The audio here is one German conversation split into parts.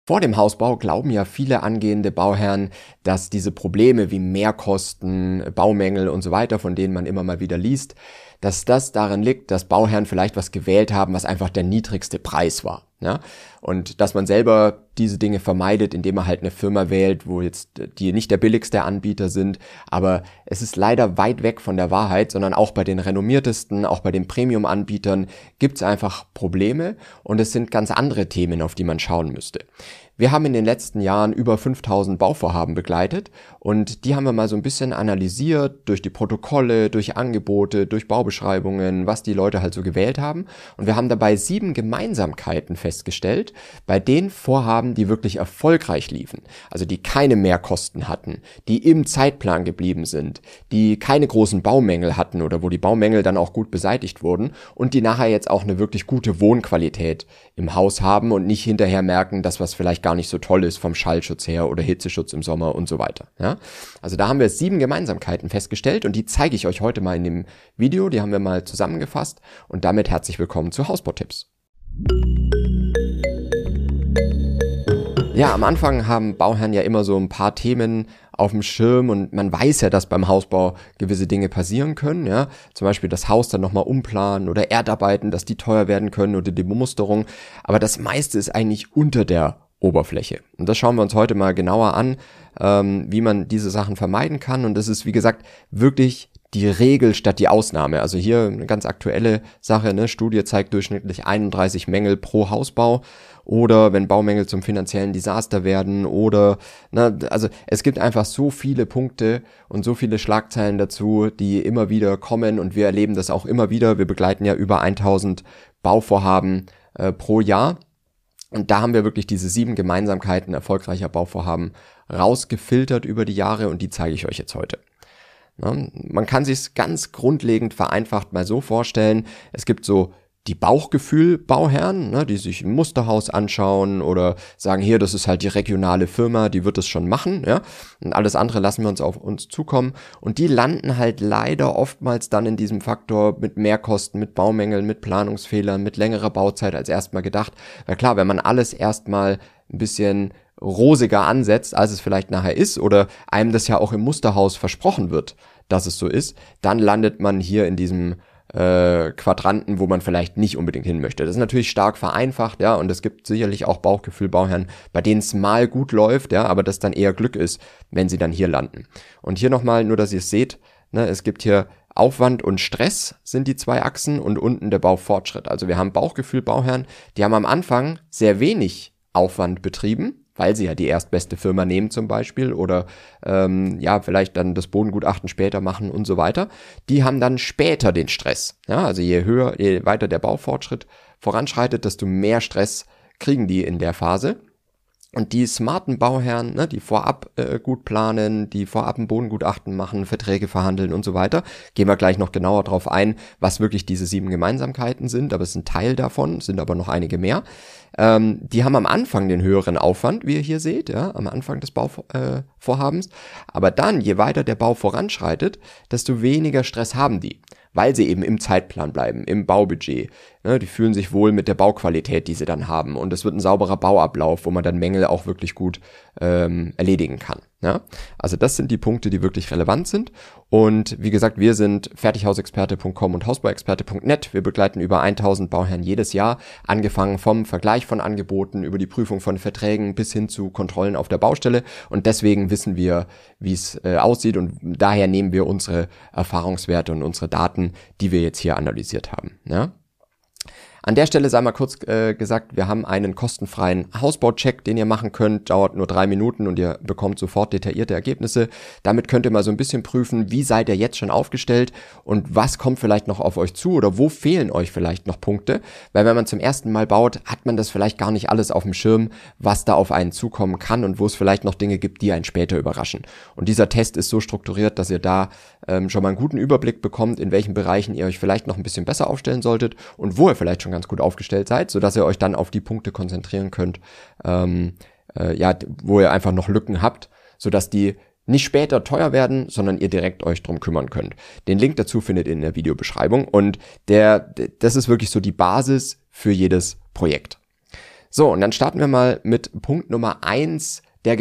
Vor dem Hausbau glauben ja viele angehende Bauherren, dass diese Probleme wie Mehrkosten, Baumängel und so weiter, von denen man immer mal wieder liest, dass das darin liegt, dass Bauherren vielleicht was gewählt haben, was einfach der niedrigste Preis war. Ja? Und dass man selber diese Dinge vermeidet, indem man halt eine Firma wählt, wo jetzt die nicht der billigste Anbieter sind. Aber es ist leider weit weg von der Wahrheit, sondern auch bei den renommiertesten, auch bei den Premium-Anbietern gibt es einfach Probleme und es sind ganz andere Themen, auf die man schauen müsste. Wir haben in den letzten Jahren über 5000 Bauvorhaben begleitet und die haben wir mal so ein bisschen analysiert durch die Protokolle, durch Angebote, durch Baubeschreibungen, was die Leute halt so gewählt haben. Und wir haben dabei 7 Gemeinsamkeiten festgestellt bei den Vorhaben, die wirklich erfolgreich liefen. Also die keine Mehrkosten hatten, die im Zeitplan geblieben sind, die keine großen Baumängel hatten oder wo die Baumängel dann auch gut beseitigt wurden und die nachher jetzt auch eine wirklich gute Wohnqualität im Haus haben und nicht hinterher merken, dass was vielleicht gar nicht so toll ist vom Schallschutz her oder Hitzeschutz im Sommer und so weiter. Ja? Also da haben wir 7 Gemeinsamkeiten festgestellt und die zeige ich euch heute mal in dem Video, die haben wir mal zusammengefasst und damit herzlich willkommen zu Hausbautipps. Ja, am Anfang haben Bauherren ja immer so ein paar Themen auf dem Schirm und man weiß ja, dass beim Hausbau gewisse Dinge passieren können, ja, zum Beispiel das Haus dann nochmal umplanen oder Erdarbeiten, dass die teuer werden können oder die Bemusterung, aber das meiste ist eigentlich unter der Oberfläche. Und das schauen wir uns heute mal genauer an, wie man diese Sachen vermeiden kann. Und das ist, wie gesagt, wirklich die Regel statt die Ausnahme. Also hier eine ganz aktuelle Sache, ne? Studie zeigt durchschnittlich 31 Mängel pro Hausbau. Oder wenn Baumängel zum finanziellen Desaster werden oder, also es gibt einfach so viele Punkte und so viele Schlagzeilen dazu, die immer wieder kommen und wir erleben das auch immer wieder. Wir begleiten ja über 1000 Bauvorhaben pro Jahr. Und da haben wir wirklich diese 7 Gemeinsamkeiten erfolgreicher Bauvorhaben rausgefiltert über die Jahre und die zeige ich euch jetzt heute. Ja, man kann sich ganz grundlegend vereinfacht mal so vorstellen, es gibt so die Bauchgefühl-Bauherren, ne, die sich ein Musterhaus anschauen oder sagen, hier, das ist halt die regionale Firma, die wird es schon machen, ja, und alles andere lassen wir uns auf uns zukommen und die landen halt leider oftmals dann in diesem Faktor mit Mehrkosten, mit Baumängeln, mit Planungsfehlern, mit längerer Bauzeit als erstmal gedacht, weil klar, wenn man alles erstmal ein bisschen rosiger ansetzt, als es vielleicht nachher ist oder einem das ja auch im Musterhaus versprochen wird, dass es so ist, dann landet man hier in diesem Quadranten, wo man vielleicht nicht unbedingt hin möchte. Das ist natürlich stark vereinfacht, ja, und es gibt sicherlich auch Bauchgefühl-Bauherren, bei denen es mal gut läuft, ja, aber das dann eher Glück ist, wenn sie dann hier landen. Und hier nochmal, nur dass ihr es seht, ne, es gibt hier Aufwand und Stress sind die 2 Achsen und unten der Baufortschritt. Also wir haben Bauchgefühl-Bauherren, die haben am Anfang sehr wenig Aufwand betrieben, weil sie ja die erstbeste Firma nehmen zum Beispiel oder vielleicht dann das Bodengutachten später machen und so weiter. Die haben dann später den Stress. Ja, also je weiter der Baufortschritt voranschreitet, desto mehr Stress kriegen die in der Phase. Und die smarten Bauherren, ne, die vorab gut planen, die vorab ein Bodengutachten machen, Verträge verhandeln und so weiter, gehen wir gleich noch genauer drauf ein, was wirklich diese 7 Gemeinsamkeiten sind, aber es ist ein Teil davon, sind aber noch einige mehr. Die haben am Anfang den höheren Aufwand, wie ihr hier seht, ja, am Anfang des Bauvorhabens, aber dann, je weiter der Bau voranschreitet, desto weniger Stress haben die, weil sie eben im Zeitplan bleiben, im Baubudget. Ne, die fühlen sich wohl mit der Bauqualität, die sie dann haben. Und es wird ein sauberer Bauablauf, wo man dann Mängel auch wirklich gut erledigen kann. Ja? Also das sind die Punkte, die wirklich relevant sind. Und wie gesagt, wir sind fertighausexperte.com und hausbauexperte.net. Wir begleiten über 1000 Bauherren jedes Jahr, angefangen vom Vergleich von Angeboten über die Prüfung von Verträgen bis hin zu Kontrollen auf der Baustelle. Und deswegen wissen wir, wie es aussieht. Und daher nehmen wir unsere Erfahrungswerte und unsere Daten, die wir jetzt hier analysiert haben. Ja? An der Stelle sei mal kurz gesagt, wir haben einen kostenfreien Hausbaucheck, den ihr machen könnt, dauert nur 3 Minuten und ihr bekommt sofort detaillierte Ergebnisse. Damit könnt ihr mal so ein bisschen prüfen, wie seid ihr jetzt schon aufgestellt und was kommt vielleicht noch auf euch zu oder wo fehlen euch vielleicht noch Punkte, weil wenn man zum ersten Mal baut, hat man das vielleicht gar nicht alles auf dem Schirm, was da auf einen zukommen kann und wo es vielleicht noch Dinge gibt, die einen später überraschen. Und dieser Test ist so strukturiert, dass ihr da schon mal einen guten Überblick bekommt, in welchen Bereichen ihr euch vielleicht noch ein bisschen besser aufstellen solltet und wo ihr vielleicht schon ganz gut aufgestellt seid, sodass ihr euch dann auf die Punkte konzentrieren könnt, wo ihr einfach noch Lücken habt, sodass die nicht später teuer werden, sondern ihr direkt euch drum kümmern könnt. Den Link dazu findet ihr in der Videobeschreibung und das ist wirklich so die Basis für jedes Projekt. So, und dann starten wir mal mit Punkt Nummer 1 der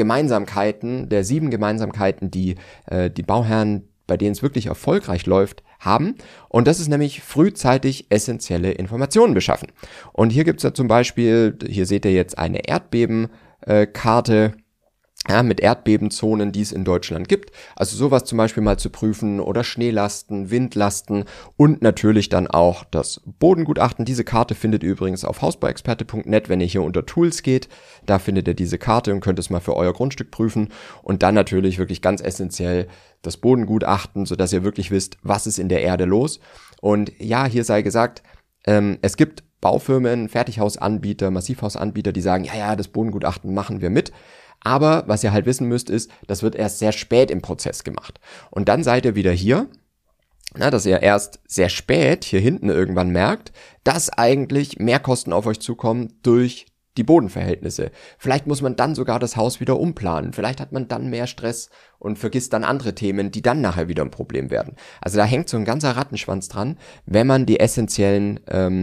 7 Gemeinsamkeiten, die die Bauherren, bei denen es wirklich erfolgreich läuft, haben. Und das ist nämlich frühzeitig essentielle Informationen beschaffen. Und hier gibt's ja zum Beispiel, hier seht ihr jetzt eine Erdbebenkarte, mit Erdbebenzonen, die es in Deutschland gibt. Also sowas zum Beispiel mal zu prüfen oder Schneelasten, Windlasten und natürlich dann auch das Bodengutachten. Diese Karte findet ihr übrigens auf hausbauexperte.net, wenn ihr hier unter Tools geht. Da findet ihr diese Karte und könnt es mal für euer Grundstück prüfen. Und dann natürlich wirklich ganz essentiell das Bodengutachten, sodass ihr wirklich wisst, was ist in der Erde los. Und ja, hier sei gesagt, es gibt Baufirmen, Fertighausanbieter, Massivhausanbieter, die sagen, ja, das Bodengutachten machen wir mit. Aber was ihr halt wissen müsst ist, das wird erst sehr spät im Prozess gemacht. Und dann seid ihr wieder hier, dass ihr erst sehr spät hier hinten irgendwann merkt, dass eigentlich Mehrkosten auf euch zukommen durch die Bodenverhältnisse. Vielleicht muss man dann sogar das Haus wieder umplanen. Vielleicht hat man dann mehr Stress und vergisst dann andere Themen, die dann nachher wieder ein Problem werden. Also da hängt so ein ganzer Rattenschwanz dran, wenn man die essentiellen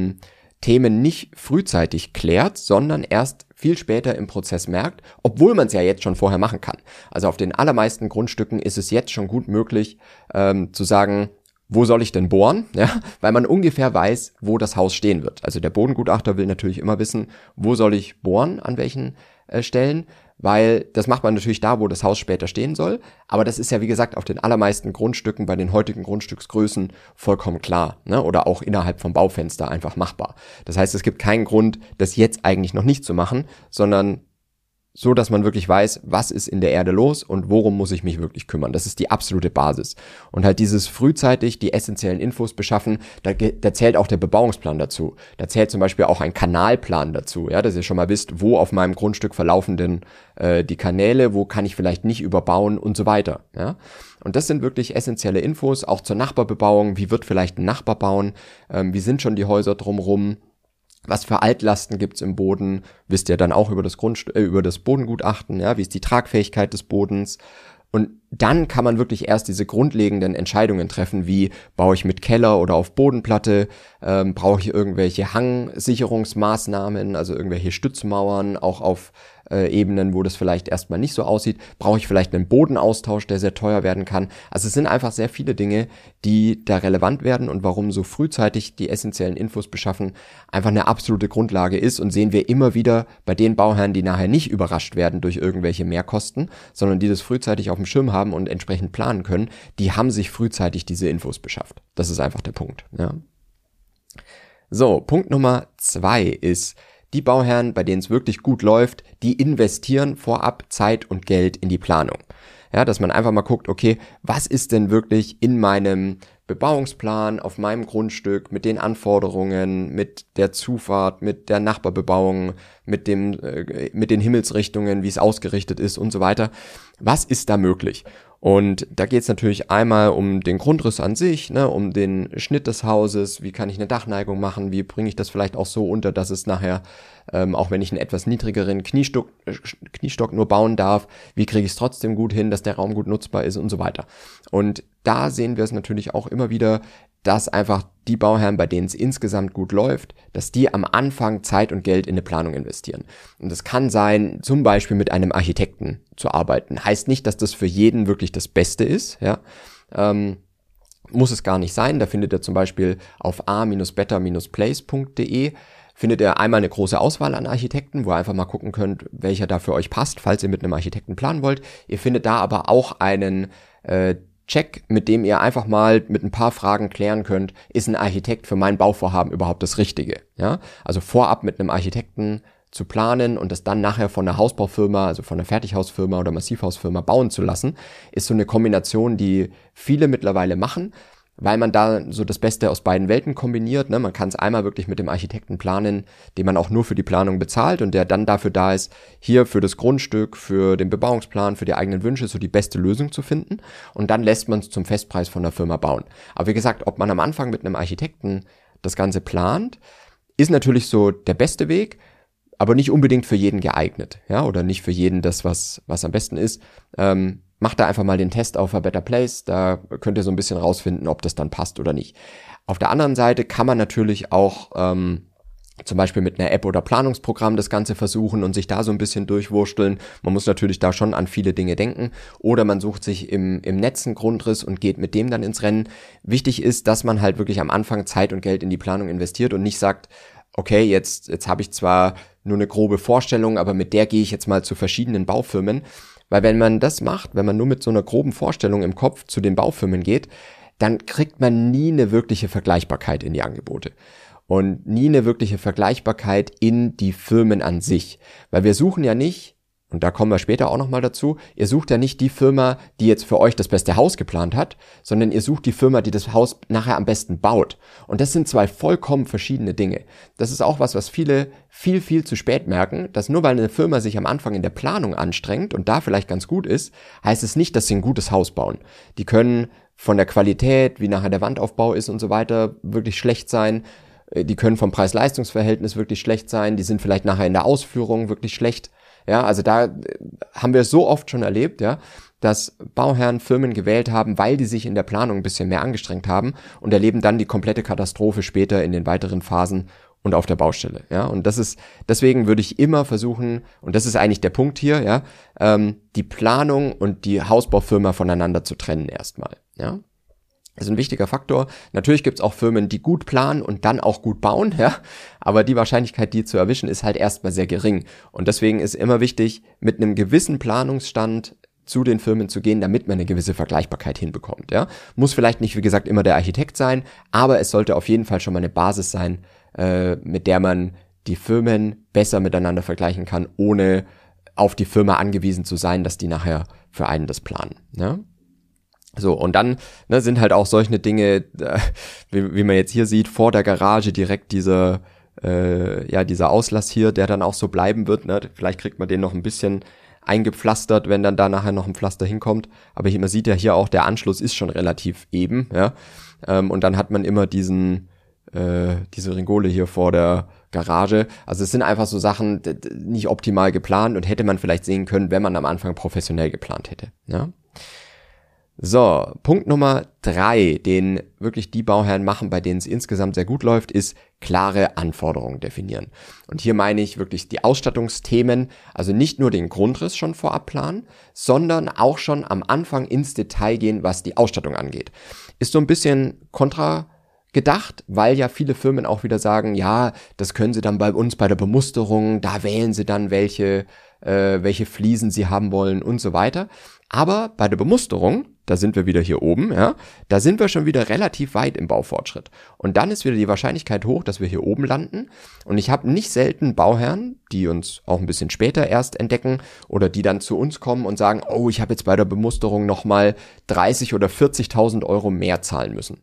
Themen nicht frühzeitig klärt, sondern erst viel später im Prozess merkt, obwohl man es ja jetzt schon vorher machen kann. Also auf den allermeisten Grundstücken ist es jetzt schon gut möglich zu sagen, wo soll ich denn bohren? Ja, weil man ungefähr weiß, wo das Haus stehen wird. Also der Bodengutachter will natürlich immer wissen, wo soll ich bohren, an welchen Stellen, weil das macht man natürlich da, wo das Haus später stehen soll. Aber das ist ja, wie gesagt, auf den allermeisten Grundstücken, bei den heutigen Grundstücksgrößen vollkommen klar, ne? Oder auch innerhalb vom Baufenster einfach machbar. Das heißt, es gibt keinen Grund, das jetzt eigentlich noch nicht zu machen, sondern so, dass man wirklich weiß, was ist in der Erde los und worum muss ich mich wirklich kümmern. Das ist die absolute Basis. Und halt dieses frühzeitig die essentiellen Infos beschaffen, da zählt auch der Bebauungsplan dazu. Da zählt zum Beispiel auch ein Kanalplan dazu, ja, dass ihr schon mal wisst, wo auf meinem Grundstück verlaufen denn die Kanäle, wo kann ich vielleicht nicht überbauen und so weiter, ja. Und das sind wirklich essentielle Infos, auch zur Nachbarbebauung. Wie wird vielleicht ein Nachbar bauen? Wie sind schon die Häuser drumherum? Was für Altlasten gibt's im Boden, wisst ihr dann auch über das über das Bodengutachten, ja, wie ist die Tragfähigkeit des Bodens? Und dann kann man wirklich erst diese grundlegenden Entscheidungen treffen, wie baue ich mit Keller oder auf Bodenplatte, brauche ich irgendwelche Hangsicherungsmaßnahmen, also irgendwelche Stützmauern, auch auf Ebenen, wo das vielleicht erstmal nicht so aussieht, brauche ich vielleicht einen Bodenaustausch, der sehr teuer werden kann. Also es sind einfach sehr viele Dinge, die da relevant werden und warum so frühzeitig die essentiellen Infos beschaffen einfach eine absolute Grundlage ist, und sehen wir immer wieder bei den Bauherren, die nachher nicht überrascht werden durch irgendwelche Mehrkosten, sondern die das frühzeitig auf dem Schirm haben und entsprechend planen können, die haben sich frühzeitig diese Infos beschafft. Das ist einfach der Punkt, ja. So, Punkt Nummer 2 ist, die Bauherren, bei denen es wirklich gut läuft, die investieren vorab Zeit und Geld in die Planung. Ja, dass man einfach mal guckt, okay, was ist denn wirklich in meinem Bebauungsplan auf meinem Grundstück mit den Anforderungen, mit der Zufahrt, mit der Nachbarbebauung, mit den Himmelsrichtungen, wie es ausgerichtet ist und so weiter. Was ist da möglich? Und da geht es natürlich einmal um den Grundriss an sich, ne, um den Schnitt des Hauses, wie kann ich eine Dachneigung machen, wie bringe ich das vielleicht auch so unter, dass es nachher, auch wenn ich einen etwas niedrigeren Kniestock nur bauen darf, wie kriege ich es trotzdem gut hin, dass der Raum gut nutzbar ist und so weiter. Und da sehen wir es natürlich auch immer wieder, dass einfach die Bauherren, bei denen es insgesamt gut läuft, dass die am Anfang Zeit und Geld in eine Planung investieren. Und das kann sein, zum Beispiel mit einem Architekten zu arbeiten. Heißt nicht, dass das für jeden wirklich das Beste ist, ja. Muss es gar nicht sein. Da findet ihr zum Beispiel auf a-better-place.de findet ihr einmal eine große Auswahl an Architekten, wo ihr einfach mal gucken könnt, welcher da für euch passt, falls ihr mit einem Architekten planen wollt. Ihr findet da aber auch einen Check, mit dem ihr einfach mal mit ein paar Fragen klären könnt, ist ein Architekt für mein Bauvorhaben überhaupt das Richtige? Ja, also vorab mit einem Architekten zu planen und das dann nachher von einer Hausbaufirma, also von einer Fertighausfirma oder Massivhausfirma bauen zu lassen, ist so eine Kombination, die viele mittlerweile machen, weil man da so das Beste aus beiden Welten kombiniert. Ne? Man kann es einmal wirklich mit dem Architekten planen, den man auch nur für die Planung bezahlt und der dann dafür da ist, hier für das Grundstück, für den Bebauungsplan, für die eigenen Wünsche so die beste Lösung zu finden, und dann lässt man es zum Festpreis von der Firma bauen. Aber wie gesagt, ob man am Anfang mit einem Architekten das Ganze plant, ist natürlich so der beste Weg, aber nicht unbedingt für jeden geeignet, ja, oder nicht für jeden das, was am besten ist. Macht da einfach mal den Test auf A Better Place, da könnt ihr so ein bisschen rausfinden, ob das dann passt oder nicht. Auf der anderen Seite kann man natürlich auch zum Beispiel mit einer App oder Planungsprogramm das Ganze versuchen und sich da so ein bisschen durchwursteln. Man muss natürlich da schon an viele Dinge denken. Oder man sucht sich im Netz einen Grundriss und geht mit dem dann ins Rennen. Wichtig ist, dass man halt wirklich am Anfang Zeit und Geld in die Planung investiert und nicht sagt, okay, jetzt habe ich zwar nur eine grobe Vorstellung, aber mit der gehe ich jetzt mal zu verschiedenen Baufirmen. Weil wenn man das macht, wenn man nur mit so einer groben Vorstellung im Kopf zu den Baufirmen geht, dann kriegt man nie eine wirkliche Vergleichbarkeit in die Angebote. Und nie eine wirkliche Vergleichbarkeit in die Firmen an sich. Weil wir suchen ja nicht, und da kommen wir später auch nochmal dazu, ihr sucht ja nicht die Firma, die jetzt für euch das beste Haus geplant hat, sondern ihr sucht die Firma, die das Haus nachher am besten baut. Und das sind zwei vollkommen verschiedene Dinge. Das ist auch was viele viel zu spät merken, dass nur weil eine Firma sich am Anfang in der Planung anstrengt und da vielleicht ganz gut ist, heißt es nicht, dass sie ein gutes Haus bauen. Die können von der Qualität, wie nachher der Wandaufbau ist und so weiter, wirklich schlecht sein. Die können vom Preis-Leistungs-Verhältnis wirklich schlecht sein, die sind vielleicht nachher in der Ausführung wirklich schlecht. Ja, also da haben wir so oft schon erlebt, ja, dass Bauherren Firmen gewählt haben, weil die sich in der Planung ein bisschen mehr angestrengt haben und erleben dann die komplette Katastrophe später in den weiteren Phasen und auf der Baustelle, ja. Und deswegen würde ich immer versuchen, und das ist eigentlich der Punkt hier, ja, die Planung und die Hausbaufirma voneinander zu trennen erstmal, ja. Das ist ein wichtiger Faktor. Natürlich gibt's auch Firmen, die gut planen und dann auch gut bauen, ja. Aber die Wahrscheinlichkeit, die zu erwischen, ist halt erstmal sehr gering. Und deswegen ist immer wichtig, mit einem gewissen Planungsstand zu den Firmen zu gehen, damit man eine gewisse Vergleichbarkeit hinbekommt, ja. Muss vielleicht nicht, wie gesagt, immer der Architekt sein, aber es sollte auf jeden Fall schon mal eine Basis sein, mit der man die Firmen besser miteinander vergleichen kann, ohne auf die Firma angewiesen zu sein, dass die nachher für einen das planen, ja. So, und dann sind halt auch solche Dinge, wie man jetzt hier sieht, vor der Garage direkt dieser Auslass hier, der dann auch so bleiben wird. Ne? Vielleicht kriegt man den noch ein bisschen eingepflastert, wenn dann da nachher noch ein Pflaster hinkommt. Aber man sieht ja hier auch, der Anschluss ist schon relativ eben. Ja, und dann hat man immer diese Ringole hier vor der Garage. Also es sind einfach so Sachen nicht optimal geplant und hätte man vielleicht sehen können, wenn man am Anfang professionell geplant hätte. Ja. So, Punkt Nummer 3, den wirklich die Bauherren machen, bei denen es insgesamt sehr gut läuft, ist klare Anforderungen definieren. Und hier meine ich wirklich die Ausstattungsthemen, also nicht nur den Grundriss schon vorab planen, sondern auch schon am Anfang ins Detail gehen, was die Ausstattung angeht. Ist so ein bisschen kontra gedacht, weil ja viele Firmen auch wieder sagen, ja, das können sie dann bei uns bei der Bemusterung, da wählen sie dann welche Fliesen sie haben wollen und so weiter. Aber bei der Bemusterung, da sind wir wieder hier oben, ja, da sind wir schon wieder relativ weit im Baufortschritt. Und dann ist wieder die Wahrscheinlichkeit hoch, dass wir hier oben landen. Und ich habe nicht selten Bauherren, die uns auch ein bisschen später erst entdecken oder die dann zu uns kommen und sagen, oh, ich habe jetzt bei der Bemusterung nochmal 30.000 oder 40.000 Euro mehr zahlen müssen.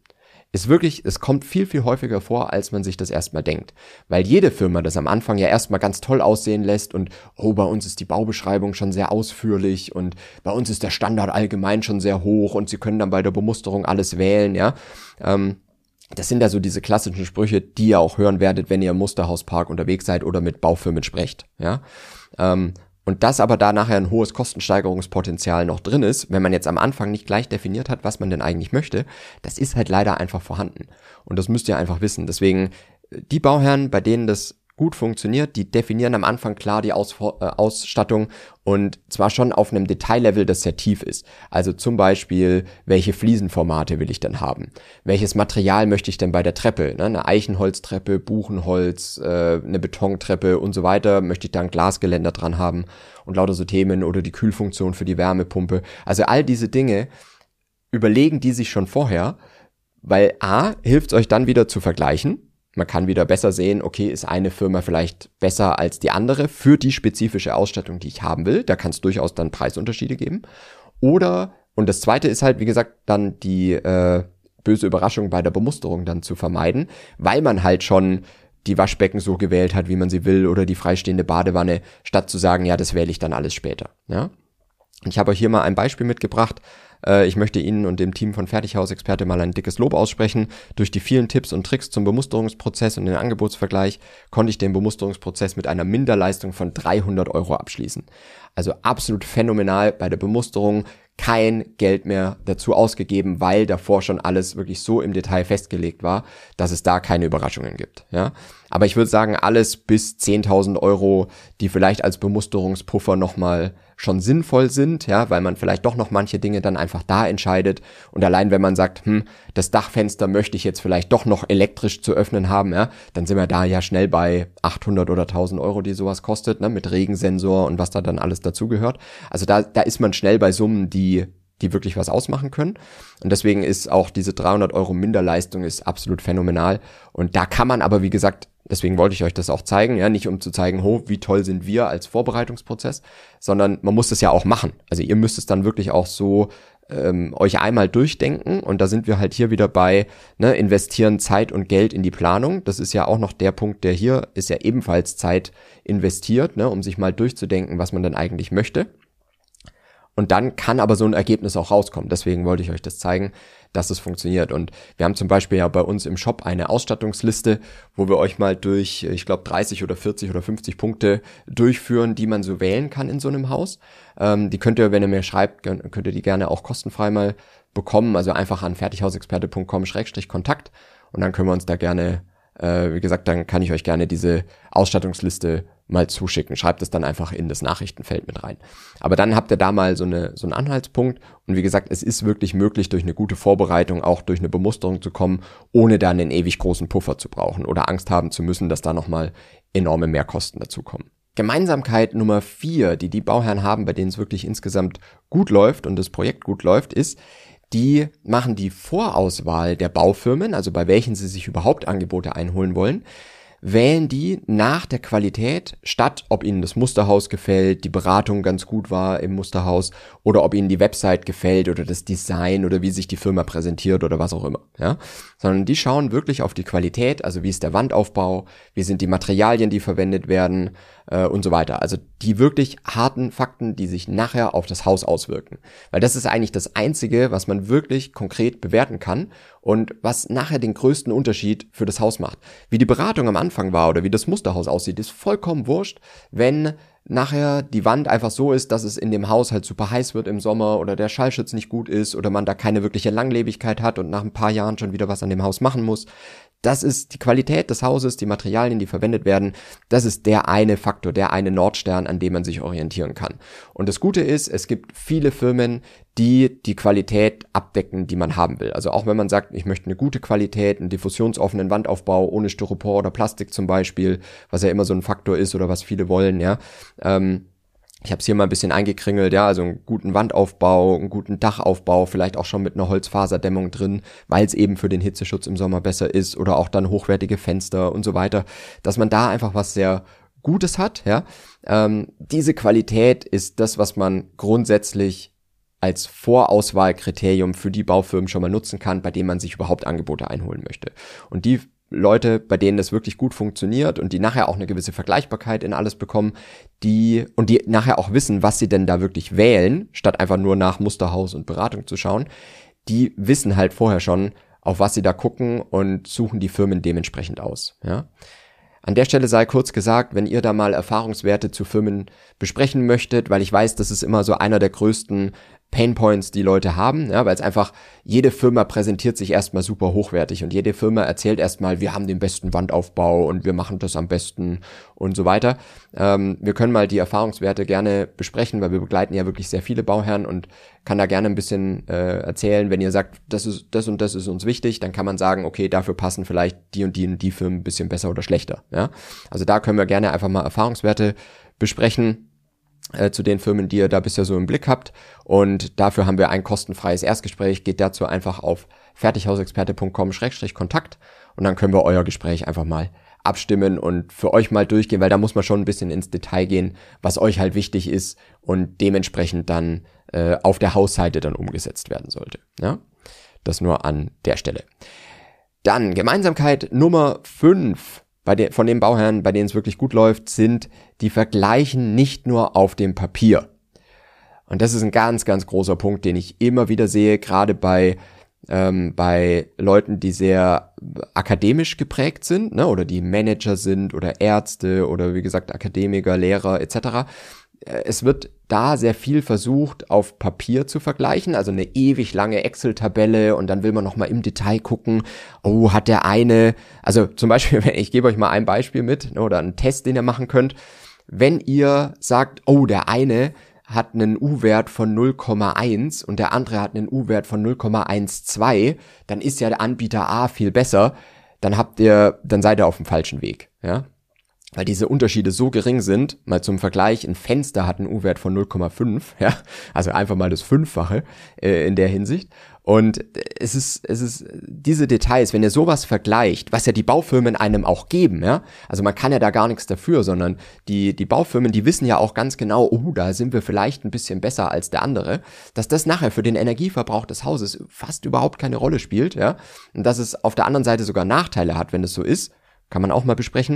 Es kommt viel häufiger vor, als man sich das erstmal denkt. Weil jede Firma das am Anfang ja erstmal ganz toll aussehen lässt und, oh, bei uns ist die Baubeschreibung schon sehr ausführlich und bei uns ist der Standard allgemein schon sehr hoch und sie können dann bei der Bemusterung alles wählen, ja. Das sind ja so diese klassischen Sprüche, die ihr auch hören werdet, wenn ihr im Musterhauspark unterwegs seid oder mit Baufirmen sprecht, ja. Und dass aber da nachher ein hohes Kostensteigerungspotenzial noch drin ist, wenn man jetzt am Anfang nicht gleich definiert hat, was man denn eigentlich möchte, das ist halt leider einfach vorhanden. Und das müsst ihr einfach wissen. Deswegen, die Bauherren, bei denen das gut funktioniert, die definieren am Anfang klar die Ausstattung und zwar schon auf einem Detaillevel, das sehr tief ist. Also zum Beispiel, welche Fliesenformate will ich denn haben? Welches Material möchte ich denn bei der Treppe? Ne? Eine Eichenholztreppe, Buchenholz, eine Betontreppe und so weiter. Möchte ich da ein Glasgeländer dran haben und lauter so Themen oder die Kühlfunktion für die Wärmepumpe. Also all diese Dinge überlegen die sich schon vorher, weil A, hilft es euch dann wieder zu vergleichen. Man kann wieder besser sehen, okay, ist eine Firma vielleicht besser als die andere für die spezifische Ausstattung, die ich haben will. Da kann es durchaus dann Preisunterschiede geben. Oder, und das zweite ist halt, wie gesagt, dann die böse Überraschung bei der Bemusterung dann zu vermeiden, weil man halt schon die Waschbecken so gewählt hat, wie man sie will, oder die freistehende Badewanne, statt zu sagen, ja, das wähle ich dann alles später. Ja? Und ich habe euch hier mal ein Beispiel mitgebracht. Ich möchte Ihnen und dem Team von Fertighausexperte mal ein dickes Lob aussprechen. Durch die vielen Tipps und Tricks zum Bemusterungsprozess und den Angebotsvergleich konnte ich den Bemusterungsprozess mit einer Minderleistung von 300 € abschließen. Also absolut phänomenal bei der Bemusterung. Kein Geld mehr dazu ausgegeben, weil davor schon alles wirklich so im Detail festgelegt war, dass es da keine Überraschungen gibt. Ja? Aber ich würde sagen, alles bis 10.000 €, die vielleicht als Bemusterungspuffer nochmal schon sinnvoll sind, ja, weil man vielleicht doch noch manche Dinge dann einfach da entscheidet. Und allein wenn man sagt, das Dachfenster möchte ich jetzt vielleicht doch noch elektrisch zu öffnen haben, ja, dann sind wir da ja schnell bei 800 oder 1.000 €, die sowas kostet, ne, mit Regensensor und was da dann alles dazugehört. Also da ist man schnell bei Summen, die wirklich was ausmachen können. Und deswegen ist auch diese 300 € Minderleistung ist absolut phänomenal. Und da kann man aber, wie gesagt, deswegen wollte ich euch das auch zeigen, ja, nicht um zu zeigen, wie toll sind wir als Vorbereitungsprozess, sondern man muss das ja auch machen. Also ihr müsst es dann wirklich auch so euch einmal durchdenken, und da sind wir halt hier wieder bei, ne, investieren Zeit und Geld in die Planung. Das ist ja auch noch der Punkt, der hier ist ja ebenfalls Zeit investiert, ne, um sich mal durchzudenken, was man denn eigentlich möchte. Und dann kann aber so ein Ergebnis auch rauskommen. Deswegen wollte ich euch das zeigen, dass es funktioniert. Und wir haben zum Beispiel ja bei uns im Shop eine Ausstattungsliste, wo wir euch mal durch, ich glaube, 30 oder 40 oder 50 Punkte durchführen, die man so wählen kann in so einem Haus. Die könnt ihr, wenn ihr mir schreibt, könnt ihr die gerne auch kostenfrei mal bekommen. Also einfach an fertighausexperte.com/Kontakt, und dann können wir uns da gerne, wie gesagt, dann kann ich euch gerne diese Ausstattungsliste mal zuschicken. Schreibt es dann einfach in das Nachrichtenfeld mit rein. Aber dann habt ihr da mal so einen Anhaltspunkt. Und wie gesagt, es ist wirklich möglich, durch eine gute Vorbereitung auch durch eine Bemusterung zu kommen, ohne dann einen ewig großen Puffer zu brauchen oder Angst haben zu müssen, dass da nochmal enorme Mehrkosten dazukommen. Gemeinsamkeit Nummer 4, die Bauherren haben, bei denen es wirklich insgesamt gut läuft und das Projekt gut läuft, ist, die machen die Vorauswahl der Baufirmen, also bei welchen sie sich überhaupt Angebote einholen wollen, wählen die nach der Qualität statt, ob ihnen das Musterhaus gefällt, die Beratung ganz gut war im Musterhaus oder ob ihnen die Website gefällt oder das Design oder wie sich die Firma präsentiert oder was auch immer, ja, sondern die schauen wirklich auf die Qualität, also wie ist der Wandaufbau, wie sind die Materialien, die verwendet werden und so weiter. Also die wirklich harten Fakten, die sich nachher auf das Haus auswirken, weil das ist eigentlich das Einzige, was man wirklich konkret bewerten kann und was nachher den größten Unterschied für das Haus macht. Wie die Beratung am Anfang war oder wie das Musterhaus aussieht, ist vollkommen wurscht, wenn nachher die Wand einfach so ist, dass es in dem Haus halt super heiß wird im Sommer oder der Schallschutz nicht gut ist oder man da keine wirkliche Langlebigkeit hat und nach ein paar Jahren schon wieder was an dem Haus machen muss. Das ist die Qualität des Hauses, die Materialien, die verwendet werden. Das ist der eine Faktor, der eine Nordstern, an dem man sich orientieren kann. Und das Gute ist, es gibt viele Firmen, die die Qualität abdecken, die man haben will. Also auch wenn man sagt, ich möchte eine gute Qualität, einen diffusionsoffenen Wandaufbau ohne Styropor oder Plastik zum Beispiel, was ja immer so ein Faktor ist oder was viele wollen, ja. Ich habe es hier mal ein bisschen eingekringelt, ja, also einen guten Wandaufbau, einen guten Dachaufbau, vielleicht auch schon mit einer Holzfaserdämmung drin, weil es eben für den Hitzeschutz im Sommer besser ist, oder auch dann hochwertige Fenster und so weiter, dass man da einfach was sehr Gutes hat, ja. Diese Qualität ist das, was man grundsätzlich als Vorauswahlkriterium für die Baufirmen schon mal nutzen kann, bei denen man sich überhaupt Angebote einholen möchte. Und die Leute, bei denen das wirklich gut funktioniert und die nachher auch eine gewisse Vergleichbarkeit in alles bekommen, die nachher auch wissen, was sie denn da wirklich wählen, statt einfach nur nach Musterhaus und Beratung zu schauen, die wissen halt vorher schon, auf was sie da gucken und suchen die Firmen dementsprechend aus, ja. An der Stelle sei kurz gesagt, wenn ihr da mal Erfahrungswerte zu Firmen besprechen möchtet, weil ich weiß, das ist immer so einer der größten Painpoints, die Leute haben, ja, weil es einfach, jede Firma präsentiert sich erstmal super hochwertig und jede Firma erzählt erstmal, wir haben den besten Wandaufbau und wir machen das am besten und so weiter. Wir können mal die Erfahrungswerte gerne besprechen, weil wir begleiten ja wirklich sehr viele Bauherren und kann da gerne ein bisschen erzählen, wenn ihr sagt, das und das ist uns wichtig, dann kann man sagen, okay, dafür passen vielleicht die und die Firmen ein bisschen besser oder schlechter, ja. Also da können wir gerne einfach mal Erfahrungswerte besprechen zu den Firmen, die ihr da bisher so im Blick habt, und dafür haben wir ein kostenfreies Erstgespräch. Geht dazu einfach auf fertighausexperte.com/Kontakt und dann können wir euer Gespräch einfach mal abstimmen und für euch mal durchgehen, weil da muss man schon ein bisschen ins Detail gehen, was euch halt wichtig ist und dementsprechend dann auf der Hausseite dann umgesetzt werden sollte. Ja? Das nur an der Stelle. Dann Gemeinsamkeit Nummer 5. Von den Bauherren, bei denen es wirklich gut läuft, sind, die vergleichen nicht nur auf dem Papier. Und das ist ein ganz, ganz großer Punkt, den ich immer wieder sehe, gerade bei Leuten, die sehr akademisch geprägt sind, ne, oder die Manager sind oder Ärzte oder wie gesagt Akademiker, Lehrer etc. Es wird da sehr viel versucht, auf Papier zu vergleichen, also eine ewig lange Excel-Tabelle und dann will man nochmal im Detail gucken, oh, hat der eine, also zum Beispiel, ich gebe euch mal ein Beispiel mit, oder einen Test, den ihr machen könnt, wenn ihr sagt, oh, der eine hat einen U-Wert von 0,1 und der andere hat einen U-Wert von 0,12, dann ist ja der Anbieter A viel besser, dann seid ihr auf dem falschen Weg, ja. Weil diese Unterschiede so gering sind, mal zum Vergleich, ein Fenster hat einen U-Wert von 0,5, ja, also einfach mal das Fünffache in der Hinsicht. Und es ist diese Details, wenn ihr sowas vergleicht, was ja die Baufirmen einem auch geben, ja, also man kann ja da gar nichts dafür, sondern die Baufirmen, die wissen ja auch ganz genau, oh, da sind wir vielleicht ein bisschen besser als der andere, dass das nachher für den Energieverbrauch des Hauses fast überhaupt keine Rolle spielt, ja, und dass es auf der anderen Seite sogar Nachteile hat, wenn es so ist, kann man auch mal besprechen.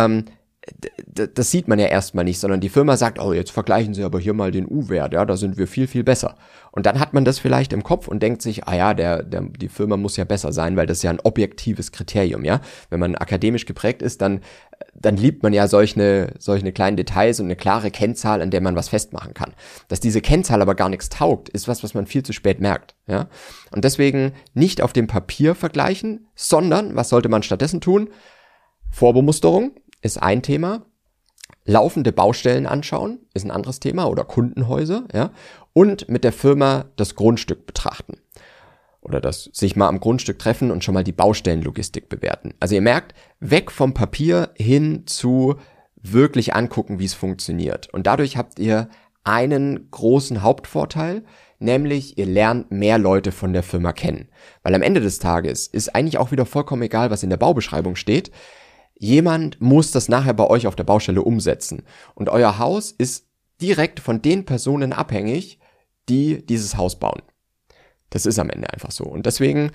Das sieht man ja erstmal nicht, sondern die Firma sagt, oh, jetzt vergleichen Sie aber hier mal den U-Wert, ja, da sind wir viel, viel besser. Und dann hat man das vielleicht im Kopf und denkt sich, ah ja, die Firma muss ja besser sein, weil das ist ja ein objektives Kriterium, ja. Wenn man akademisch geprägt ist, dann liebt man ja solche kleinen Details und eine klare Kennzahl, an der man was festmachen kann. Dass diese Kennzahl aber gar nichts taugt, ist was man viel zu spät merkt, ja. Und deswegen nicht auf dem Papier vergleichen, sondern, was sollte man stattdessen tun? Vorbemusterung ist ein Thema. Laufende Baustellen anschauen ist ein anderes Thema oder Kundenhäuser, ja. Und mit der Firma das Grundstück betrachten. Oder das sich mal am Grundstück treffen und schon mal die Baustellenlogistik bewerten. Also ihr merkt, weg vom Papier hin zu wirklich angucken, wie es funktioniert. Und dadurch habt ihr einen großen Hauptvorteil, nämlich ihr lernt mehr Leute von der Firma kennen. Weil am Ende des Tages ist eigentlich auch wieder vollkommen egal, was in der Baubeschreibung steht. Jemand muss das nachher bei euch auf der Baustelle umsetzen. Und euer Haus ist direkt von den Personen abhängig, die dieses Haus bauen. Das ist am Ende einfach so. Und deswegen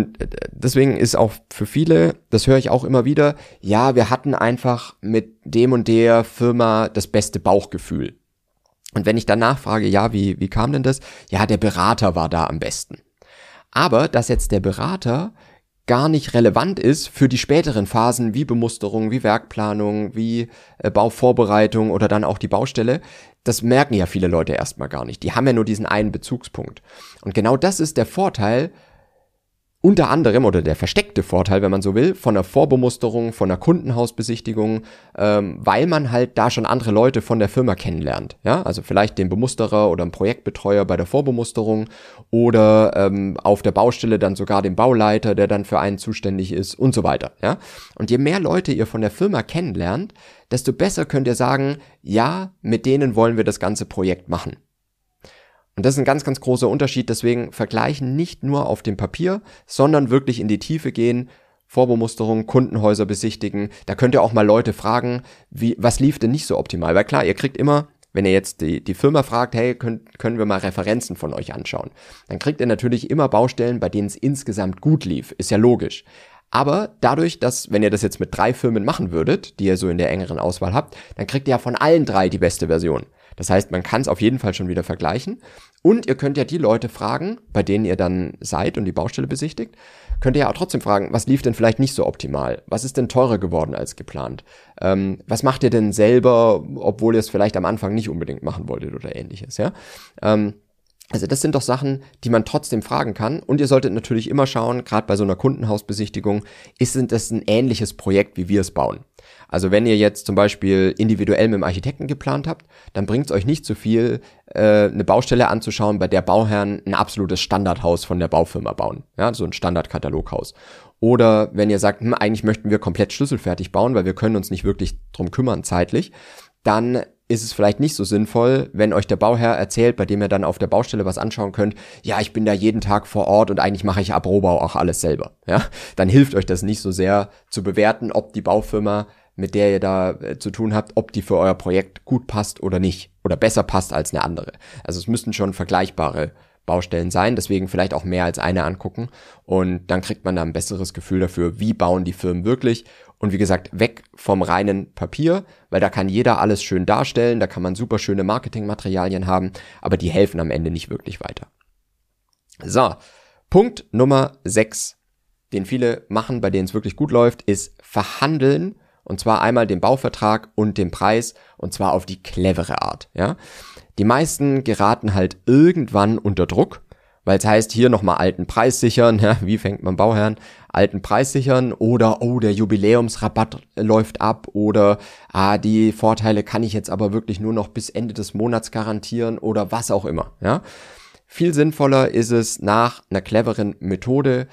ist auch für viele, das höre ich auch immer wieder, ja, wir hatten einfach mit dem und der Firma das beste Bauchgefühl. Und wenn ich dann nachfrage, ja, wie kam denn das? Ja, der Berater war da am besten. Aber dass jetzt der Berater gar nicht relevant ist für die späteren Phasen wie Bemusterung, wie Werkplanung, wie Bauvorbereitung oder dann auch die Baustelle, das merken ja viele Leute erstmal gar nicht. Die haben ja nur diesen einen Bezugspunkt. Und genau das ist der Vorteil, unter anderem, oder der versteckte Vorteil, wenn man so will, von einer Vorbemusterung, von einer Kundenhausbesichtigung, weil man halt da schon andere Leute von der Firma kennenlernt. Ja, also vielleicht den Bemusterer oder einen Projektbetreuer bei der Vorbemusterung oder auf der Baustelle dann sogar den Bauleiter, der dann für einen zuständig ist und so weiter. Ja, und je mehr Leute ihr von der Firma kennenlernt, desto besser könnt ihr sagen, ja, mit denen wollen wir das ganze Projekt machen. Und das ist ein ganz, ganz großer Unterschied, deswegen vergleichen nicht nur auf dem Papier, sondern wirklich in die Tiefe gehen, Vorbemusterung, Kundenhäuser besichtigen. Da könnt ihr auch mal Leute fragen, was lief denn nicht so optimal? Weil klar, ihr kriegt immer, wenn ihr jetzt die Firma fragt, hey, können wir mal Referenzen von euch anschauen? Dann kriegt ihr natürlich immer Baustellen, bei denen es insgesamt gut lief. Ist ja logisch. Aber dadurch, dass, wenn ihr das jetzt mit 3 Firmen machen würdet, die ihr so in der engeren Auswahl habt, dann kriegt ihr ja von allen 3 die beste Version. Das heißt, man kann es auf jeden Fall schon wieder vergleichen. Und ihr könnt ja die Leute fragen, bei denen ihr dann seid und die Baustelle besichtigt, könnt ihr ja auch trotzdem fragen, was lief denn vielleicht nicht so optimal? Was ist denn teurer geworden als geplant? Was macht ihr denn selber, obwohl ihr es vielleicht am Anfang nicht unbedingt machen wolltet oder ähnliches, ja? Also das sind doch Sachen, die man trotzdem fragen kann. Und ihr solltet natürlich immer schauen, gerade bei so einer Kundenhausbesichtigung, ist das ein ähnliches Projekt, wie wir es bauen? Also wenn ihr jetzt zum Beispiel individuell mit dem Architekten geplant habt, dann bringt es euch nicht so viel, eine Baustelle anzuschauen, bei der Bauherren ein absolutes Standardhaus von der Baufirma bauen. Ja, so ein Standardkataloghaus. Oder wenn ihr sagt, eigentlich möchten wir komplett schlüsselfertig bauen, weil wir können uns nicht wirklich drum kümmern zeitlich, dann ist es vielleicht nicht so sinnvoll, wenn euch der Bauherr erzählt, bei dem ihr dann auf der Baustelle was anschauen könnt, ja, ich bin da jeden Tag vor Ort und eigentlich mache ich ab Rohbau auch alles selber. Ja, dann hilft euch das nicht so sehr zu bewerten, ob die Baufirma, mit der ihr da zu tun habt, ob die für euer Projekt gut passt oder nicht oder besser passt als eine andere. Also es müssten schon vergleichbare Baustellen sein, deswegen vielleicht auch mehr als eine angucken und dann kriegt man da ein besseres Gefühl dafür, wie bauen die Firmen wirklich und wie gesagt, weg vom reinen Papier, weil da kann jeder alles schön darstellen, da kann man super schöne Marketingmaterialien haben, aber die helfen am Ende nicht wirklich weiter. So, Punkt Nummer 6, den viele machen, bei denen es wirklich gut läuft, ist verhandeln. Und zwar einmal den Bauvertrag und den Preis und zwar auf die clevere Art, ja. Die meisten geraten halt irgendwann unter Druck, weil es heißt, hier nochmal alten Preis sichern, ja, wie fängt man Bauherren? Alten Preis sichern oder, oh, der Jubiläumsrabatt läuft ab oder, die Vorteile kann ich jetzt aber wirklich nur noch bis Ende des Monats garantieren oder was auch immer, ja. Viel sinnvoller ist es, nach einer cleveren Methode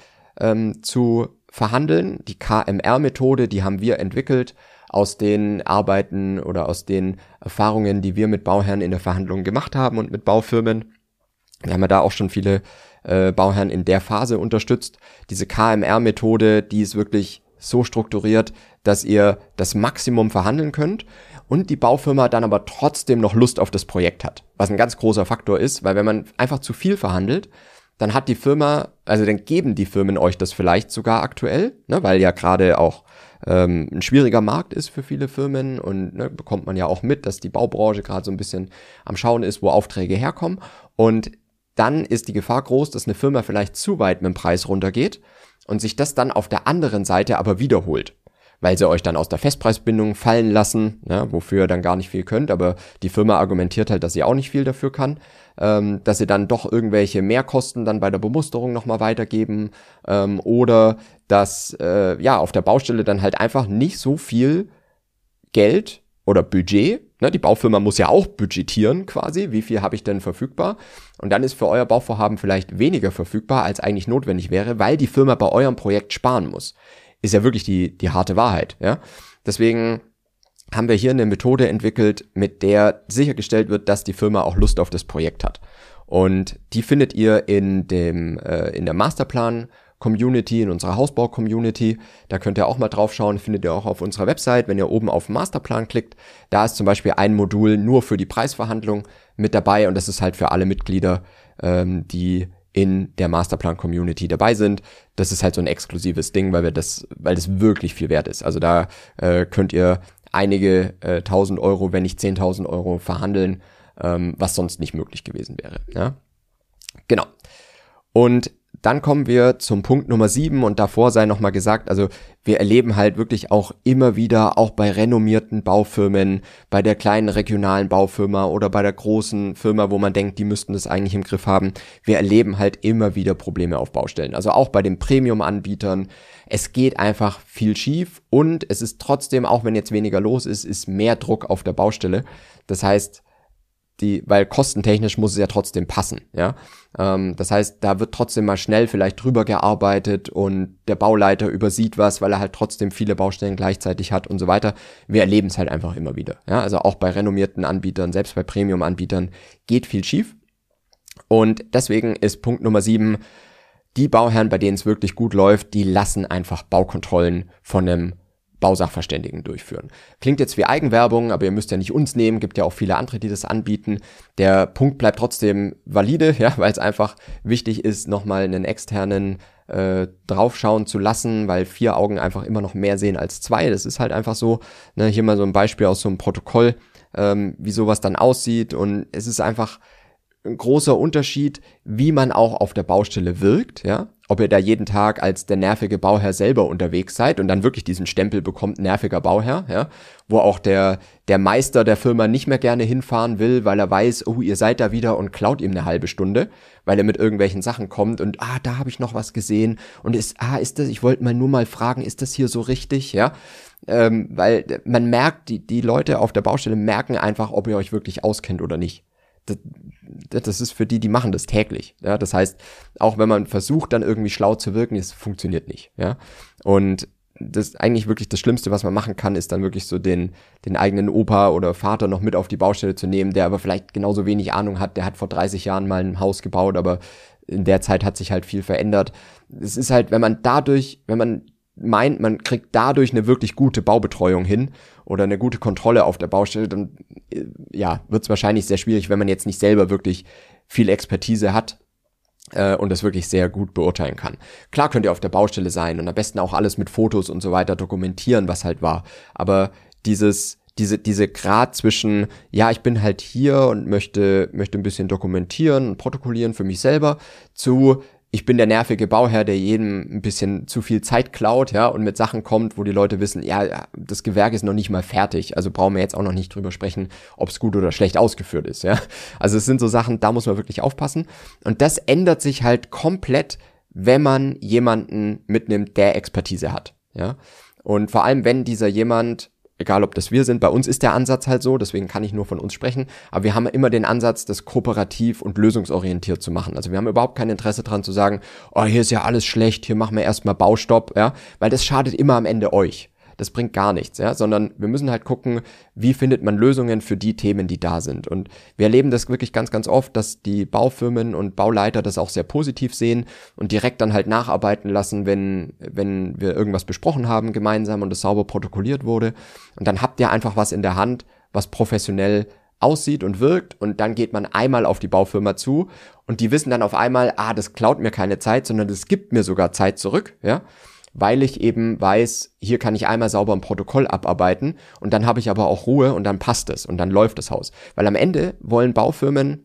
zu verhandeln. Die KMR-Methode, die haben wir entwickelt aus den Arbeiten oder aus den Erfahrungen, die wir mit Bauherren in der Verhandlung gemacht haben und mit Baufirmen. Wir haben ja da auch schon viele Bauherren in der Phase unterstützt. Diese KMR-Methode, die ist wirklich so strukturiert, dass ihr das Maximum verhandeln könnt und die Baufirma dann aber trotzdem noch Lust auf das Projekt hat. Was ein ganz großer Faktor ist, weil wenn man einfach zu viel verhandelt, dann hat die Firma, also dann geben die Firmen euch das vielleicht sogar aktuell, ne, weil ja gerade auch ein schwieriger Markt ist für viele Firmen und bekommt man ja auch mit, dass die Baubranche gerade so ein bisschen am Schauen ist, wo Aufträge herkommen und dann ist die Gefahr groß, dass eine Firma vielleicht zu weit mit dem Preis runtergeht und sich das dann auf der anderen Seite aber wiederholt, weil sie euch dann aus der Festpreisbindung fallen lassen, ne, wofür ihr dann gar nicht viel könnt, aber die Firma argumentiert halt, dass sie auch nicht viel dafür kann, dass sie dann doch irgendwelche Mehrkosten dann bei der Bemusterung nochmal weitergeben oder dass auf der Baustelle dann halt einfach nicht so viel Geld oder Budget, ne, die Baufirma muss ja auch budgetieren quasi, wie viel habe ich denn verfügbar und dann ist für euer Bauvorhaben vielleicht weniger verfügbar, als eigentlich notwendig wäre, weil die Firma bei eurem Projekt sparen muss. Ist ja wirklich die harte Wahrheit, ja. Deswegen haben wir hier eine Methode entwickelt, mit der sichergestellt wird, dass die Firma auch Lust auf das Projekt hat. Und die findet ihr in der Masterplan-Community, in unserer Hausbau-Community. Da könnt ihr auch mal drauf schauen, findet ihr auch auf unserer Website, wenn ihr oben auf Masterplan klickt. Da ist zum Beispiel ein Modul nur für die Preisverhandlung mit dabei und das ist halt für alle Mitglieder, die in der Masterplan-Community dabei sind. Das ist halt so ein exklusives Ding, weil das wirklich viel wert ist. Also da könnt ihr einige 1.000 Euro, wenn nicht 10.000 Euro verhandeln, was sonst nicht möglich gewesen wäre. Ja? Genau. Und dann kommen wir zum Punkt Nummer 7 und davor sei nochmal gesagt, also wir erleben halt wirklich auch immer wieder, auch bei renommierten Baufirmen, bei der kleinen regionalen Baufirma oder bei der großen Firma, wo man denkt, die müssten das eigentlich im Griff haben, wir erleben halt immer wieder Probleme auf Baustellen. Also auch bei den Premium-Anbietern, es geht einfach viel schief und es ist trotzdem, auch wenn jetzt weniger los ist mehr Druck auf der Baustelle. Das heißt, weil kostentechnisch muss es ja trotzdem passen, ja. Das heißt, da wird trotzdem mal schnell vielleicht drüber gearbeitet und der Bauleiter übersieht was, weil er halt trotzdem viele Baustellen gleichzeitig hat und so weiter. Wir erleben es halt einfach immer wieder, ja. Also auch bei renommierten Anbietern, selbst bei Premium-Anbietern geht viel schief. Und deswegen ist Punkt Nummer 7, die Bauherren, bei denen es wirklich gut läuft, die lassen einfach Baukontrollen von einem Bausachverständigen durchführen. Klingt jetzt wie Eigenwerbung, aber ihr müsst ja nicht uns nehmen, gibt ja auch viele andere, die das anbieten. Der Punkt bleibt trotzdem valide, ja, weil es einfach wichtig ist, nochmal einen externen draufschauen zu lassen, weil 4 Augen einfach immer noch mehr sehen als 2. Das ist halt einfach so. Ne, hier mal so ein Beispiel aus so einem Protokoll, wie sowas dann aussieht und es ist einfach ein großer Unterschied, wie man auch auf der Baustelle wirkt, ja. Ob ihr da jeden Tag als der nervige Bauherr selber unterwegs seid und dann wirklich diesen Stempel bekommt, nerviger Bauherr, ja, wo auch der Meister der Firma nicht mehr gerne hinfahren will, weil er weiß, oh, ihr seid da wieder und klaut ihm eine halbe Stunde, weil er mit irgendwelchen Sachen kommt und da habe ich noch was gesehen und ist das, ich wollte nur mal fragen, ist das hier so richtig, ja, weil man merkt, die Leute auf der Baustelle merken einfach, ob ihr euch wirklich auskennt oder nicht. Das ist für die machen das täglich. Ja, das heißt, auch wenn man versucht, dann irgendwie schlau zu wirken, es funktioniert nicht. Ja, und das ist eigentlich wirklich das Schlimmste, was man machen kann, ist dann wirklich so den eigenen Opa oder Vater noch mit auf die Baustelle zu nehmen, der aber vielleicht genauso wenig Ahnung hat. Der hat vor 30 Jahren mal ein Haus gebaut, aber in der Zeit hat sich halt viel verändert. Es ist halt, wenn man meint, man kriegt dadurch eine wirklich gute Baubetreuung hin oder eine gute Kontrolle auf der Baustelle, dann wird es wahrscheinlich sehr schwierig, wenn man jetzt nicht selber wirklich viel Expertise hat und das wirklich sehr gut beurteilen kann. Klar könnt ihr auf der Baustelle sein und am besten auch alles mit Fotos und so weiter dokumentieren, was halt war. Aber diese Grad zwischen, ja, ich bin halt hier und möchte ein bisschen dokumentieren und protokollieren für mich selber, zu, ich bin der nervige Bauherr, der jedem ein bisschen zu viel Zeit klaut, ja, und mit Sachen kommt, wo die Leute wissen, ja, das Gewerk ist noch nicht mal fertig, also brauchen wir jetzt auch noch nicht drüber sprechen, ob es gut oder schlecht ausgeführt ist, ja. Also es sind so Sachen, da muss man wirklich aufpassen. Und das ändert sich halt komplett, wenn man jemanden mitnimmt, der Expertise hat, ja. Und vor allem, wenn dieser jemand, egal ob das wir sind, bei uns ist der Ansatz halt so, deswegen kann ich nur von uns sprechen, aber wir haben immer den Ansatz, das kooperativ und lösungsorientiert zu machen. Also wir haben überhaupt kein Interesse dran zu sagen, oh, hier ist ja alles schlecht, hier machen wir erstmal Baustopp, ja, weil das schadet immer am Ende euch. Das bringt gar nichts, ja, sondern wir müssen halt gucken, wie findet man Lösungen für die Themen, die da sind. Und wir erleben das wirklich ganz, ganz oft, dass die Baufirmen und Bauleiter das auch sehr positiv sehen und direkt dann halt nacharbeiten lassen, wenn wir irgendwas besprochen haben gemeinsam und es sauber protokolliert wurde. Und dann habt ihr einfach was in der Hand, was professionell aussieht und wirkt, und dann geht man einmal auf die Baufirma zu und die wissen dann auf einmal, das klaut mir keine Zeit, sondern das gibt mir sogar Zeit zurück, ja, weil ich eben weiß, hier kann ich einmal sauber ein Protokoll abarbeiten und dann habe ich aber auch Ruhe und dann passt es und dann läuft das Haus. Weil am Ende wollen Baufirmen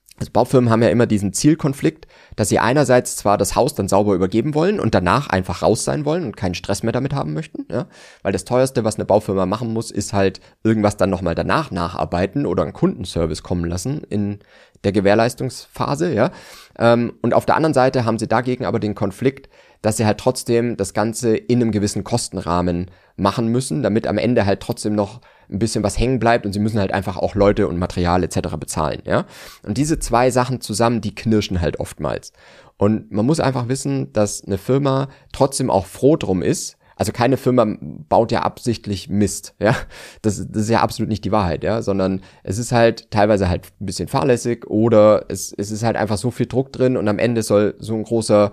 haben ja immer diesen Zielkonflikt, dass sie einerseits zwar das Haus dann sauber übergeben wollen und danach einfach raus sein wollen und keinen Stress mehr damit haben möchten, ja, weil das teuerste, was eine Baufirma machen muss, ist halt irgendwas dann nochmal danach nacharbeiten oder einen Kundenservice kommen lassen in der Gewährleistungsphase, ja. Und auf der anderen Seite haben sie dagegen aber den Konflikt, dass sie halt trotzdem das Ganze in einem gewissen Kostenrahmen machen müssen, damit am Ende halt trotzdem noch ein bisschen was hängen bleibt, und sie müssen halt einfach auch Leute und Material etc. bezahlen, ja. Und diese zwei Sachen zusammen, die knirschen halt oftmals. Und man muss einfach wissen, dass eine Firma trotzdem auch froh drum ist. Also keine Firma baut ja absichtlich Mist, ja. Das ist ja absolut nicht die Wahrheit, ja, sondern es ist halt teilweise halt ein bisschen fahrlässig oder es ist halt einfach so viel Druck drin und am Ende soll so ein großer,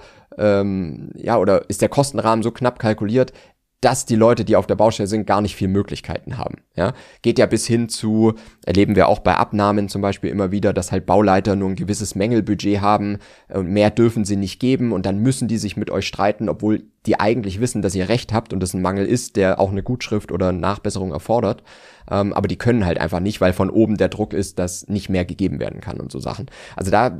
oder ist der Kostenrahmen so knapp kalkuliert, dass die Leute, die auf der Baustelle sind, gar nicht viel Möglichkeiten haben, ja. Geht ja bis hin zu, erleben wir auch bei Abnahmen zum Beispiel immer wieder, dass halt Bauleiter nur ein gewisses Mängelbudget haben und mehr dürfen sie nicht geben und dann müssen die sich mit euch streiten, obwohl die eigentlich wissen, dass ihr recht habt und das ein Mangel ist, der auch eine Gutschrift oder eine Nachbesserung erfordert. Aber die können halt einfach nicht, weil von oben der Druck ist, dass nicht mehr gegeben werden kann und so Sachen. Also da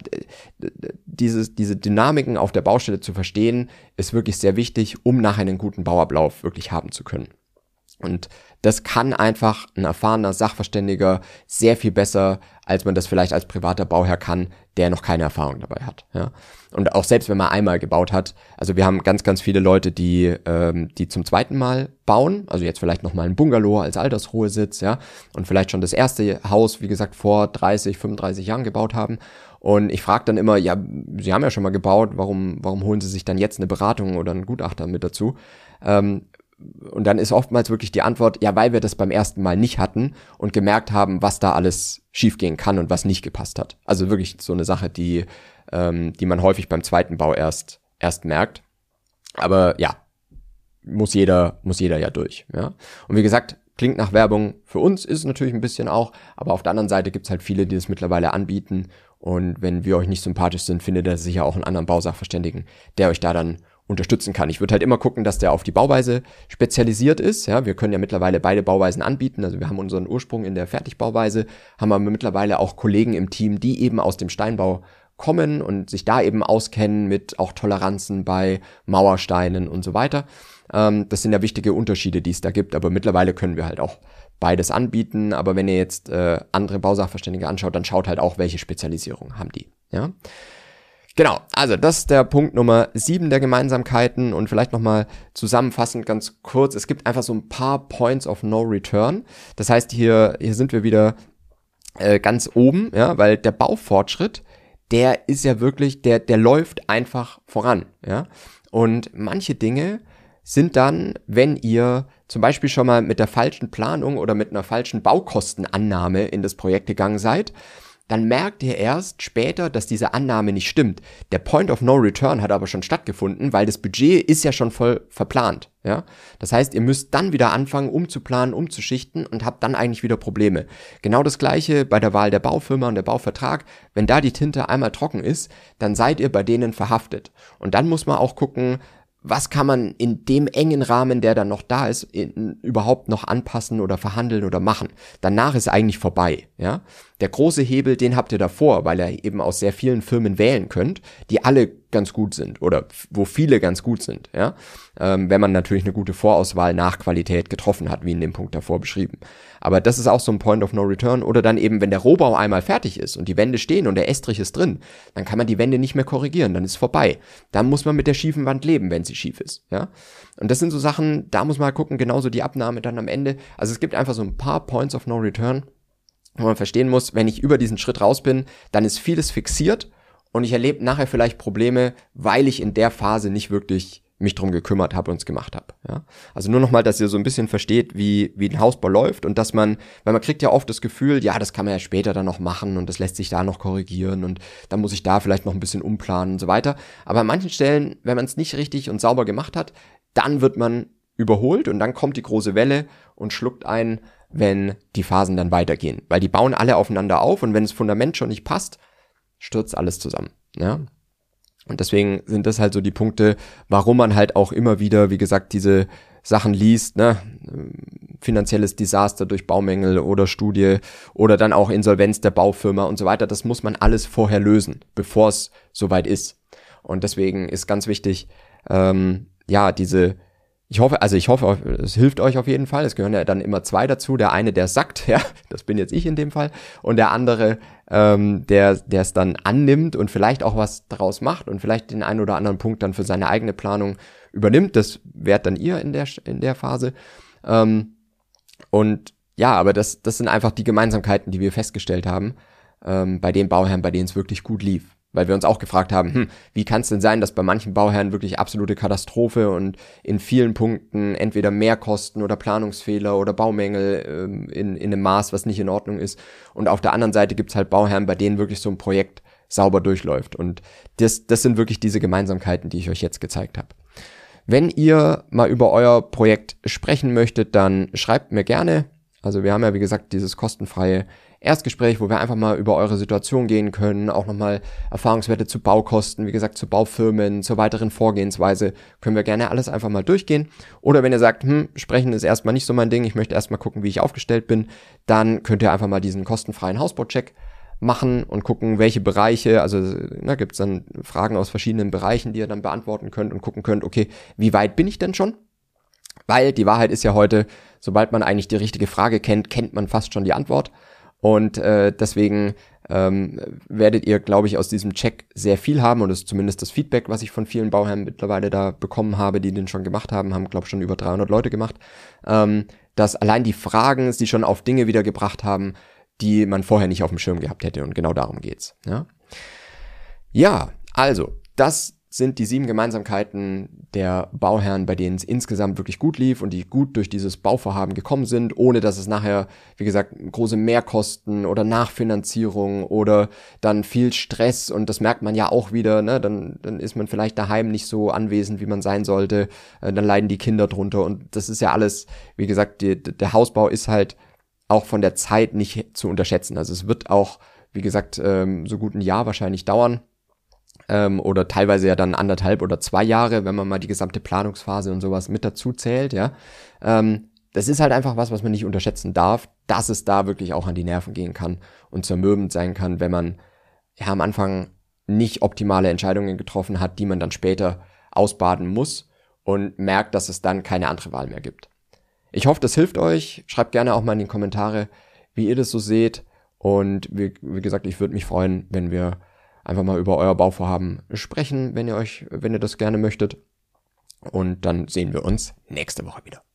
diese Dynamiken auf der Baustelle zu verstehen, ist wirklich sehr wichtig, um nachher einen guten Bauablauf wirklich haben zu können. Und das kann einfach ein erfahrener Sachverständiger sehr viel besser, als man das vielleicht als privater Bauherr kann, der noch keine Erfahrung dabei hat. Ja. Und auch selbst wenn man einmal gebaut hat, also wir haben ganz, ganz viele Leute, die zum zweiten Mal bauen, also jetzt vielleicht nochmal ein Bungalow als Altersruhesitz, ja, und vielleicht schon das erste Haus, wie gesagt, vor 30, 35 Jahren gebaut haben. Und ich frage dann immer, ja, Sie haben ja schon mal gebaut, warum holen Sie sich dann jetzt eine Beratung oder einen Gutachter mit dazu? Und dann ist oftmals wirklich die Antwort, ja, weil wir das beim ersten Mal nicht hatten und gemerkt haben, was da alles schiefgehen kann und was nicht gepasst hat. Also wirklich so eine Sache, die man häufig beim zweiten Bau erst merkt. Aber ja, muss jeder ja durch. Ja. Und wie gesagt, klingt nach Werbung. Für uns ist es natürlich ein bisschen auch, aber auf der anderen Seite gibt es halt viele, die das mittlerweile anbieten. Und wenn wir euch nicht sympathisch sind, findet ihr sicher auch einen anderen Bausachverständigen, der euch da dann unterstützen kann. Ich würde halt immer gucken, dass der auf die Bauweise spezialisiert ist. Ja, wir können ja mittlerweile beide Bauweisen anbieten. Also wir haben unseren Ursprung in der Fertigbauweise, haben aber mittlerweile auch Kollegen im Team, die eben aus dem Steinbau kommen und sich da eben auskennen mit auch Toleranzen bei Mauersteinen und so weiter. Das sind ja wichtige Unterschiede, die es da gibt, aber mittlerweile können wir halt auch beides anbieten. Aber wenn ihr jetzt andere Bausachverständige anschaut, dann schaut halt auch, welche Spezialisierung haben die. Ja. Genau, also das ist der Punkt Nummer 7 der Gemeinsamkeiten, und vielleicht nochmal zusammenfassend ganz kurz, es gibt einfach so ein paar Points of No Return. Das heißt, hier sind wir wieder ganz oben, ja, weil der Baufortschritt, der ist ja wirklich, der läuft einfach voran, ja. Und manche Dinge sind dann, wenn ihr zum Beispiel schon mal mit der falschen Planung oder mit einer falschen Baukostenannahme in das Projekt gegangen seid, dann merkt ihr erst später, dass diese Annahme nicht stimmt. Der Point of No Return hat aber schon stattgefunden, weil das Budget ist ja schon voll verplant. Ja? Das heißt, ihr müsst dann wieder anfangen, umzuplanen, umzuschichten und habt dann eigentlich wieder Probleme. Genau das Gleiche bei der Wahl der Baufirma und der Bauvertrag. Wenn da die Tinte einmal trocken ist, dann seid ihr bei denen verhaftet. Und dann muss man auch gucken, was kann man in dem engen Rahmen, der dann noch da ist, überhaupt noch anpassen oder verhandeln oder machen. Danach ist eigentlich vorbei, ja. Der große Hebel, den habt ihr davor, weil ihr eben aus sehr vielen Firmen wählen könnt, die alle ganz gut sind oder wo viele ganz gut sind, ja. Wenn man natürlich eine gute Vorauswahl nach Qualität getroffen hat, wie in dem Punkt davor beschrieben. Aber das ist auch so ein Point of No Return. Oder dann eben, wenn der Rohbau einmal fertig ist und die Wände stehen und der Estrich ist drin, dann kann man die Wände nicht mehr korrigieren, dann ist vorbei. Dann muss man mit der schiefen Wand leben, wenn sie schief ist, ja. Und das sind so Sachen, da muss man halt gucken, genauso die Abnahme dann am Ende. Also es gibt einfach so ein paar Points of No Return, wo man verstehen muss, wenn ich über diesen Schritt raus bin, dann ist vieles fixiert und ich erlebe nachher vielleicht Probleme, weil ich in der Phase nicht wirklich mich drum gekümmert habe und es gemacht habe. Ja? Also nur nochmal, dass ihr so ein bisschen versteht, wie ein Hausbau läuft und dass man, weil man kriegt ja oft das Gefühl, ja, das kann man ja später dann noch machen und das lässt sich da noch korrigieren und dann muss ich da vielleicht noch ein bisschen umplanen und so weiter. Aber an manchen Stellen, wenn man es nicht richtig und sauber gemacht hat, dann wird man überholt und dann kommt die große Welle und schluckt ein, wenn die Phasen dann weitergehen. Weil die bauen alle aufeinander auf und wenn das Fundament schon nicht passt, stürzt alles zusammen. Ja? Und deswegen sind das halt so die Punkte, warum man halt auch immer wieder, wie gesagt, diese Sachen liest, ne? Finanzielles Desaster durch Baumängel oder Studie oder dann auch Insolvenz der Baufirma und so weiter. Das muss man alles vorher lösen, bevor es soweit ist. Und deswegen ist ganz wichtig, ich hoffe, es hilft euch auf jeden Fall. Es gehören ja dann immer zwei dazu. Der eine, der sagt, ja, das bin jetzt ich in dem Fall. Und der andere, der es dann annimmt und vielleicht auch was daraus macht und vielleicht den einen oder anderen Punkt dann für seine eigene Planung übernimmt. Das wärt dann ihr in der Phase. Und ja, aber das sind einfach die Gemeinsamkeiten, die wir festgestellt haben, bei den Bauherren, bei denen es wirklich gut lief. Weil wir uns auch gefragt haben, wie kann es denn sein, dass bei manchen Bauherren wirklich absolute Katastrophe und in vielen Punkten entweder Mehrkosten oder Planungsfehler oder Baumängel in einem Maß, was nicht in Ordnung ist. Und auf der anderen Seite gibt's halt Bauherren, bei denen wirklich so ein Projekt sauber durchläuft. Und das sind wirklich diese Gemeinsamkeiten, die ich euch jetzt gezeigt habe. Wenn ihr mal über euer Projekt sprechen möchtet, dann schreibt mir gerne. Also wir haben ja, wie gesagt, dieses kostenfreie Erstgespräch, wo wir einfach mal über eure Situation gehen können, auch nochmal Erfahrungswerte zu Baukosten, wie gesagt, zu Baufirmen, zur weiteren Vorgehensweise, können wir gerne alles einfach mal durchgehen. Oder wenn ihr sagt, sprechen ist erstmal nicht so mein Ding, ich möchte erstmal gucken, wie ich aufgestellt bin, dann könnt ihr einfach mal diesen kostenfreien Hausbaucheck machen und gucken, welche Bereiche, also da gibt's dann Fragen aus verschiedenen Bereichen, die ihr dann beantworten könnt und gucken könnt, okay, wie weit bin ich denn schon? Weil die Wahrheit ist ja heute, sobald man eigentlich die richtige Frage kennt, kennt man fast schon die Antwort. Und deswegen werdet ihr, glaube ich, aus diesem Check sehr viel haben. Und das ist zumindest das Feedback, was ich von vielen Bauherren mittlerweile da bekommen habe, die den schon gemacht haben, glaube ich, schon über 300 Leute gemacht, dass allein die Fragen sie schon auf Dinge wieder gebracht haben, die man vorher nicht auf dem Schirm gehabt hätte. Und genau darum geht's. Ja, also, das sind die 7 Gemeinsamkeiten der Bauherren, bei denen es insgesamt wirklich gut lief und die gut durch dieses Bauvorhaben gekommen sind, ohne dass es nachher, wie gesagt, große Mehrkosten oder Nachfinanzierung oder dann viel Stress, und das merkt man ja auch wieder, ne? Dann ist man vielleicht daheim nicht so anwesend, wie man sein sollte, dann leiden die Kinder drunter, und das ist ja alles, wie gesagt, der Hausbau ist halt auch von der Zeit nicht zu unterschätzen. Also es wird auch, wie gesagt, so gut ein Jahr wahrscheinlich dauern, oder teilweise ja dann 1,5 oder 2 Jahre, wenn man mal die gesamte Planungsphase und sowas mit dazu zählt, ja. Das ist halt einfach was man nicht unterschätzen darf, dass es da wirklich auch an die Nerven gehen kann und zermürbend sein kann, wenn man ja am Anfang nicht optimale Entscheidungen getroffen hat, die man dann später ausbaden muss und merkt, dass es dann keine andere Wahl mehr gibt. Ich hoffe, das hilft euch. Schreibt gerne auch mal in die Kommentare, wie ihr das so seht, und wie gesagt, ich würde mich freuen, wenn wir einfach mal über euer Bauvorhaben sprechen, wenn ihr das gerne möchtet. Und dann sehen wir uns nächste Woche wieder.